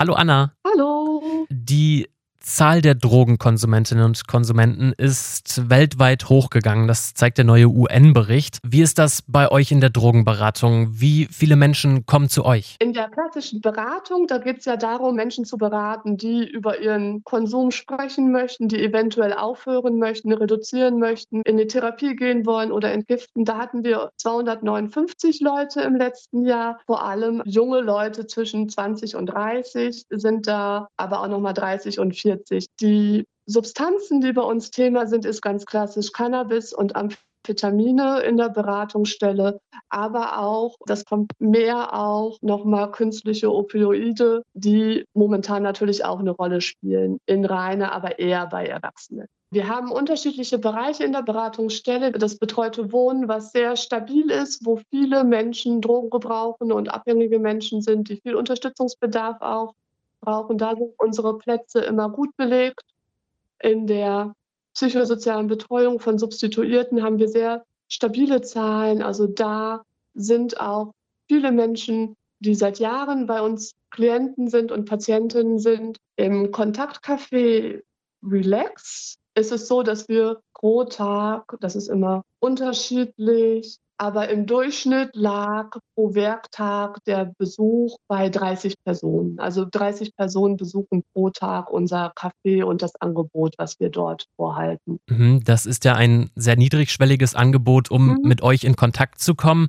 Hallo Anna. Hallo. Die Zahl der Drogenkonsumentinnen und Konsumenten ist weltweit hochgegangen. Das zeigt der neue UN-Bericht. Wie ist das bei euch in der Drogenberatung? Wie viele Menschen kommen zu euch? In der klassischen Beratung, da geht es ja darum, Menschen zu beraten, die über ihren Konsum sprechen möchten, die eventuell aufhören möchten, reduzieren möchten, in die Therapie gehen wollen oder entgiften. Da hatten wir 259 Leute im letzten Jahr. Vor allem junge Leute zwischen 20 und 30 sind da, aber auch noch mal 30 und 40. Die Substanzen, die bei uns Thema sind, ist ganz klassisch Cannabis und Amphetamine in der Beratungsstelle. Aber auch, das kommt mehr auch noch mal künstliche Opioide, die momentan natürlich auch 'ne Rolle spielen, in reiner, aber eher bei Erwachsenen. Wir haben unterschiedliche Bereiche in der Beratungsstelle. Das betreute Wohnen, was sehr stabil ist, wo viele Menschen Drogen gebrauchen und abhängige Menschen sind, die viel Unterstützungsbedarf auch brauchen. Da sind unsere Plätze immer gut belegt. In der psychosozialen Betreuung von Substituierten haben wir sehr stabile Zahlen. Also, da sind auch viele Menschen, die seit Jahren bei uns Klienten sind und Patientinnen sind. Im Kontaktcafé Relax ist es so, dass wir pro Tag, das ist immer unterschiedlich, aber im Durchschnitt lag pro Werktag der Besuch bei 30 Personen. Also 30 Personen besuchen pro Tag unser Café und das Angebot, was wir dort vorhalten. Das ist ja ein sehr niedrigschwelliges Angebot, um Mhm. mit euch in Kontakt zu kommen.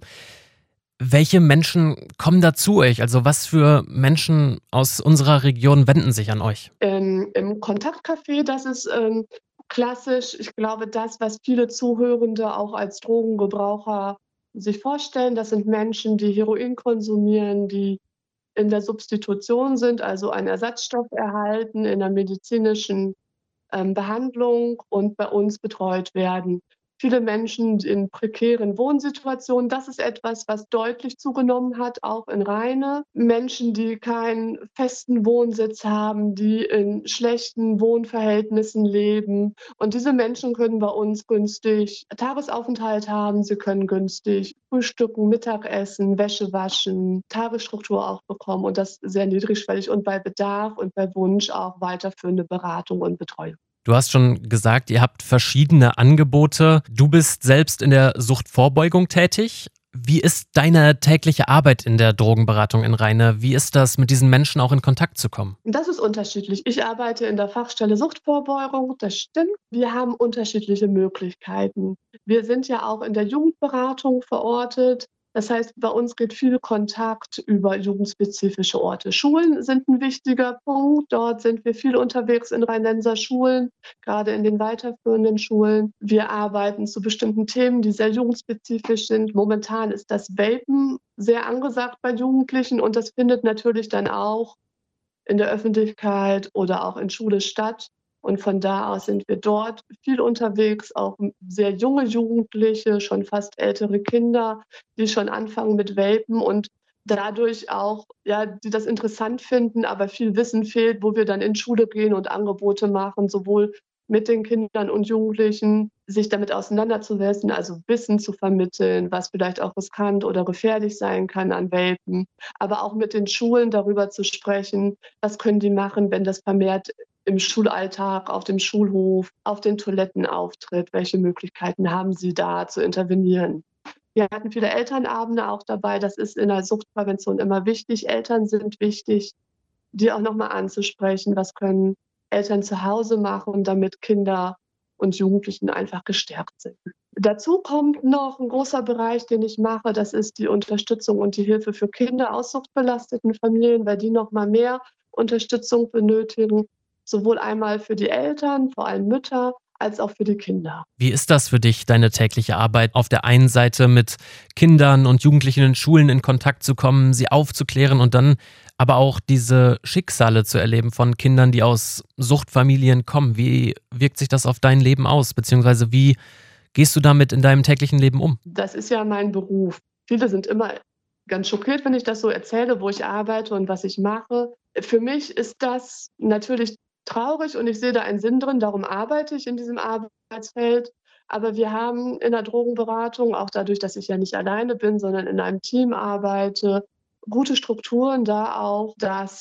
Welche Menschen kommen da zu euch? Also was für Menschen aus unserer Region wenden sich an euch? Im Kontaktcafé, das ist, klassisch, ich glaube, das, was viele Zuhörende auch als Drogengebraucher sich vorstellen. Das sind Menschen, die Heroin konsumieren, die in der Substitution sind, also einen Ersatzstoff erhalten in der medizinischen Behandlung und bei uns betreut werden. Viele Menschen in prekären Wohnsituationen, das ist etwas, was deutlich zugenommen hat, auch in Rheine. Menschen, die keinen festen Wohnsitz haben, die in schlechten Wohnverhältnissen leben. Und diese Menschen können bei uns günstig Tagesaufenthalt haben. Sie können günstig frühstücken, Mittagessen, Wäsche waschen, Tagesstruktur auch bekommen und das sehr niedrigschwellig und bei Bedarf und bei Wunsch auch weiterführende Beratung und Betreuung. Du hast schon gesagt, ihr habt verschiedene Angebote. Du bist selbst in der Suchtvorbeugung tätig. Wie ist deine tägliche Arbeit in der Drogenberatung in Rheine? Wie ist das, mit diesen Menschen auch in Kontakt zu kommen? Das ist unterschiedlich. Ich arbeite in der Fachstelle Suchtvorbeugung, das stimmt. Wir haben unterschiedliche Möglichkeiten. Wir sind ja auch in der Jugendberatung verortet. Das heißt, bei uns geht viel Kontakt über jugendspezifische Orte. Schulen sind 'n wichtiger Punkt. Dort sind wir viel unterwegs in Rheinländer Schulen, grade in den weiterführenden Schulen. Wir arbeiten zu bestimmten Themen, die sehr jugendspezifisch sind. Momentan ist das Vapen sehr angesagt bei Jugendlichen und das findet natürlich dann auch in der Öffentlichkeit oder auch in Schule statt. Und von da aus sind wir dort viel unterwegs, auch sehr junge Jugendliche, schon fast ältere Kinder, die schon anfangen mit Vapen und dadurch auch, ja, die das interessant finden, aber viel Wissen fehlt, wo wir dann in Schule gehen und Angebote machen, sowohl mit den Kindern und Jugendlichen, sich damit auseinanderzusetzen, also Wissen zu vermitteln, was vielleicht auch riskant oder gefährlich sein kann an Vapen, aber auch mit den Schulen darüber zu sprechen, was können die machen, wenn das vermehrt im Schulalltag, auf dem Schulhof, auf den Toiletten auftritt? Welche Möglichkeiten haben sie da zu intervenieren? Wir hatten viele Elternabende auch dabei. Das ist in der Suchtprävention immer wichtig. Eltern sind wichtig, die auch noch mal anzusprechen. Was können Eltern zu Hause machen, damit Kinder und Jugendlichen einfach gestärkt sind? Dazu kommt noch 'n großer Bereich, den ich mache, das ist die Unterstützung und die Hilfe für Kinder aus suchtbelasteten Familien, weil die noch mal mehr Unterstützung benötigen, sowohl einmal für die Eltern, vor allem Mütter, als auch für die Kinder. Wie ist das für dich, deine tägliche Arbeit? Auf der einen Seite mit Kindern und Jugendlichen in Schulen in Kontakt zu kommen, sie aufzuklären und dann aber auch diese Schicksale zu erleben von Kindern, die aus Suchtfamilien kommen. Wie wirkt sich das auf dein Leben aus? Beziehungsweise wie gehst du damit in deinem täglichen Leben um? Das ist ja mein Beruf. Viele sind immer ganz schockiert, wenn ich das so erzähle, wo ich arbeite und was ich mache. Für mich ist das natürlich traurig und ich sehe da einen Sinn drin, darum arbeite ich in diesem Arbeitsfeld. Aber wir haben in der Drogenberatung, auch dadurch, dass ich ja nicht alleine bin, sondern in einem Team arbeite, gute Strukturen da auch, dass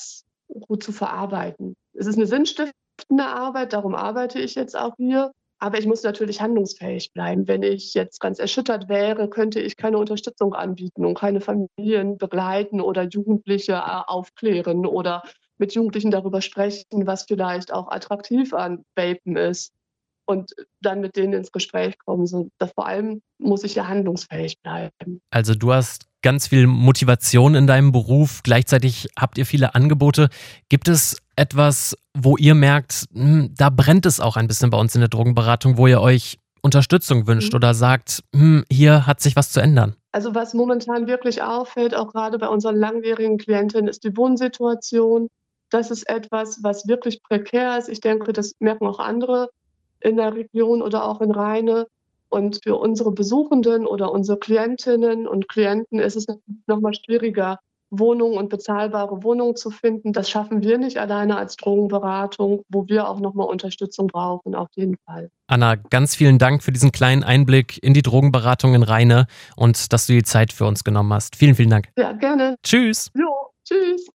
gut zu verarbeiten. Es ist eine sinnstiftende Arbeit, darum arbeite ich jetzt auch hier. Aber ich muss natürlich handlungsfähig bleiben. Wenn ich jetzt ganz erschüttert wäre, könnte ich keine Unterstützung anbieten und keine Familien begleiten oder Jugendliche aufklären oder mit Jugendlichen darüber sprechen, was vielleicht auch attraktiv an Vapen ist und dann mit denen ins Gespräch kommen. So, vor allem muss ich ja handlungsfähig bleiben. Also du hast ganz viel Motivation in deinem Beruf, gleichzeitig habt ihr viele Angebote. Gibt es etwas, wo ihr merkt, da brennt es auch ein bisschen bei uns in der Drogenberatung, wo ihr euch Unterstützung wünscht Mhm. oder sagt, hier hat sich was zu ändern? Also was momentan wirklich auffällt, auch gerade bei unseren langjährigen Klientinnen, ist die Wohnsituation. Das ist etwas, was wirklich prekär ist. Ich denke, das merken auch andere in der Region oder auch in Rheine. Und für unsere Besuchenden oder unsere Klientinnen und Klienten ist es natürlich noch mal schwieriger, Wohnungen und bezahlbare Wohnungen zu finden. Das schaffen wir nicht alleine als Drogenberatung, wo wir auch noch mal Unterstützung brauchen, auf jeden Fall. Anna, ganz vielen Dank für diesen kleinen Einblick in die Drogenberatung in Rheine und dass du die Zeit für uns genommen hast. Vielen, vielen Dank. Ja, gerne. Tschüss. Jo, tschüss.